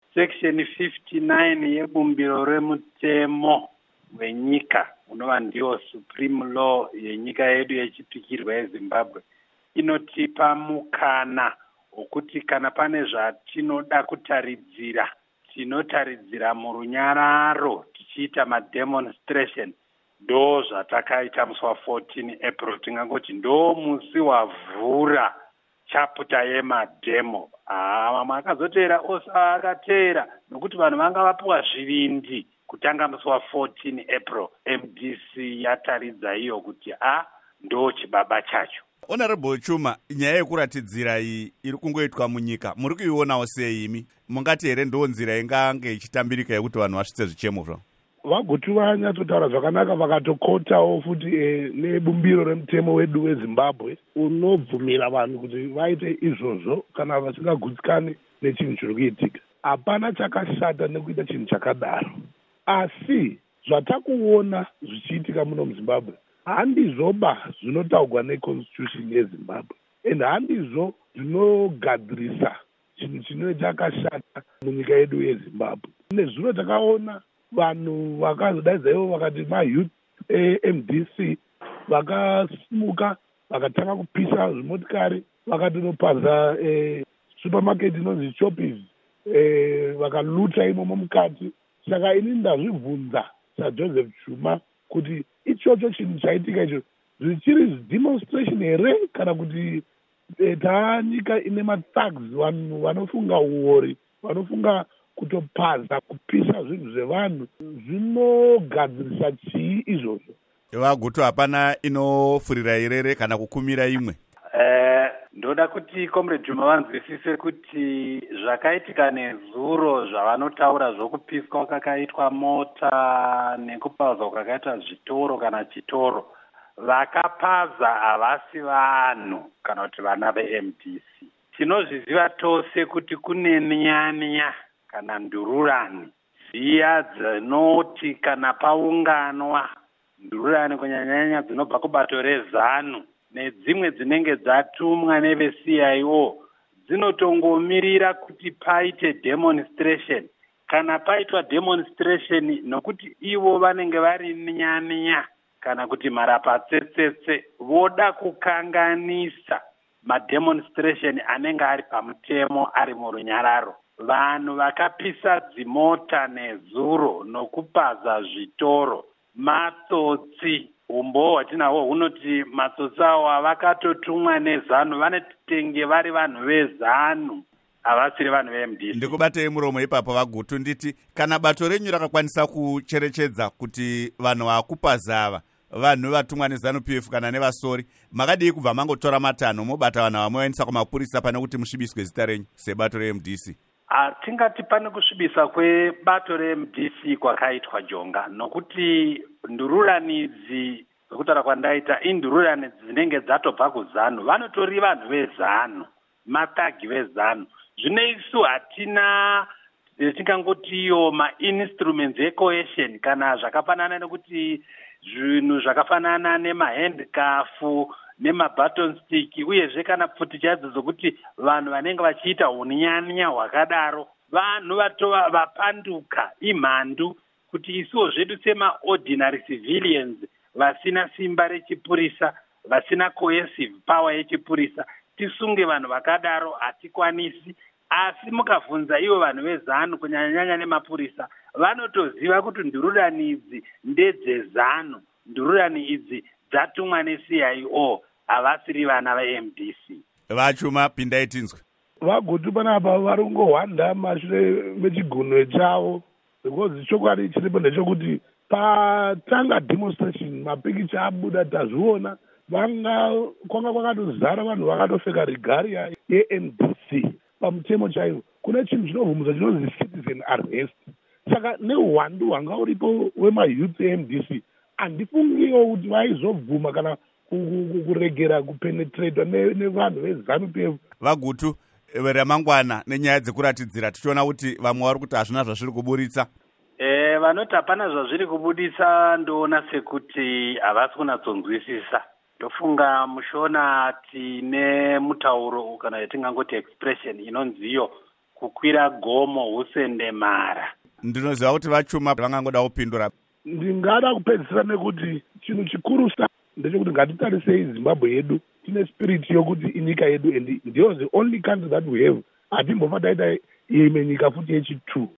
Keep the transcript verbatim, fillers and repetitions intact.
section fifty-nine yebumbiro remutemo wenyika unova ndiwo supreme law yenyika yedu yechipikirwa yeZimbabwe inotipa mukana wokuti kana pane zvatinoda kutaridzira tinotaridzira murunyararo tichiita mademonstration. Ndo zvatakaita musi wa14 April, tingangoti ndo musi wavhura chapter yemademo. Ah, mamwe akazotera ose akatera nokuti vanhu vanga vapuwa zvivindi kutanga musi wa14 April. M D C yataridza iyo kuti ah ndo chibaba chacho. Honorable Chuma, nyaya yekuratidzira iyi iri kungoitwa munyika muri kuionawo sei imi? Mungati here ndo nzira ingange ichitambirika yekuti vanhu vasvitse zvichemo zvavo? Vagutu vanyatsotaura zvakanaka vakatokotawo futi e, nebumbiro remutemo wedu weZimbabwe unobvumira vanhu kuti vaite izvozvo kana vasingagutsikane nechinhu chiri kuitika. Hapana chakashata nekuita chinhu chakadaro, asi zvatakuona zvichiitika muno muZimbabwe handizvoba zvinotaurwa neconstitution yeZimbabwe, and handizvo zvinogadzirisa chinhu chinenge chakashata munyika yedu yeZimbabwe. Nezvino takaona vanhu vakazodaidza ivo vakati mayouth e-M D C vakasimuka vakatanga kupisa zvimotikari vakatonopaza e, supermarket inonzi Choppies e, vakaluta imomo mukati. Saka ini ndazvibvunza saJoseph Chuma kuti ichocho chinhu chaitika icho zvichiri demonstration here kana kuti e, taanyika ine mathugs, vanhu vanofunga uori, vanofunga kutopaza kupisa zvinhu zvevanhu, zvinogadzirisa chii izvozvo? Vagutu hapana inofurira irere kana kukumira imwe? Eh, ndoda kuti Comrade Juma vanzwisise kuti zvakaitika nezuro zvavanotaura zvokupiswa kwakaitwa mota nekupazwa kwakaita zvitoro kana chitoro, vakapaza havasi vanhu kana kuti vana ve-M D C. Tinozviziva tose kuti kune nyanya kana ndururani ziya dzinoti kana paunganwa ndururani kunyanyanya dzinobva kubato rezanu nedzimwe dzinenge dzatumwa neve-C I O dzinotongomirira kuti paite demonstration. Kana paitwa demonstration nokuti ivo vanenge vari nyanya kana kuti marapatsetsetse voda kukanganisa mademonstration anenge ari pamutemo ari murunyararo, vanhu vakapisa dzimota nezuro nokupaza zvitoro, matsotsi, umbo hwatinahwo hunoti matsotsi avo vakatotumwa nezanu, vanotenge vari vanhu vezanu, havasiri vanhu ve-M D C. Ndikubatei muromo ipapo Vagutu, nditi kana bato renyu rakakwanisa kucherechedza kuti vanhu vakupaza ava vanhu vatumwa nezanu P F kana nevasori, makadii kubva mangotora matanho mobata vanhu ava moendesa kumapurisa pane kuti musvibiswe zita renyu sebato re-M D C? Hatingati pane kusvibisa kwebato re-M D C kwakaitwa jonga, nokuti ndururani idzi dzokutaura kwandaita indururani dzinenge dzatobva kuzanu, vanotori vanhu vezanu, matagi vezanu. Zvino isu hatina tingangotiyo ma-instruments ecohesion kana zvakafanana nekuti zvinhu zvakafanana nemahandikafu nemabaton stick, uyezve kana pfuti chadzo dzokuti vanhu vanenge vachiita hunyanya hwakadaro vanhu vatova vapanduka imhandu kuti isuwo zvedu sema-ordinary civilians vasina simba rechipurisa, vasina coercive power yechipurisa, tisunge vanhu vakadaro hatikwanisi. Asi mukavhunza ivo vanhu vezanu kunyanyanya nemapurisa, vanotoziva kuti ndururani idzi ndedzezanu, ndururani idzi dzatumwa ne-C I O, havasiri vana ve-M D C. Vachuma, pindai tinzwe. Vagutu panapa vari kungohwanda mashure mechigunwe chavo, because chokwadi chiripo ndechekuti patanga demonstration mapikicha abuda tazviona, vanga kwanga kwakatozara vanhu vakatopfeka regalia ye-M D C. Pamutemo chaiwo kuna chinhu chinovhumudza chinonzi citizen arrest. Saka neuhwandu hwanga uripo wemayouth e-M D C handifungiwo kuti vaizobvuma kana kuregera kupenetratwa nevanhu vezanu P F. Vagutu, ramangwana nenyaya dzekuratidzira tichiona kuti vamwe vari kuti hazvina zvazviri kuburitsa. Eh, vanoti hapana zvazviri kubudisa ndoona sekuti havasi kunatsonzwisisa. Tofunga mushona tine mutauro kana yatingangoti expression inonziyo kukwira gomo husendemara. Ndinoziva kuti vachuma vangangoda kupindura. Ndingada kupedzisira nekuti chinhu chikuru ndechekuti ngatitarisei Zimbabwe yedu tine spirit yokuti inyika yedu and ndiyo the only country that we have. Hatimbofa taita imwe nyika futi yechi two.